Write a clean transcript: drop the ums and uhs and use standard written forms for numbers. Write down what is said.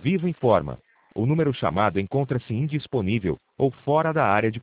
Vivo informa. O número chamado encontra-se indisponível ou fora da área de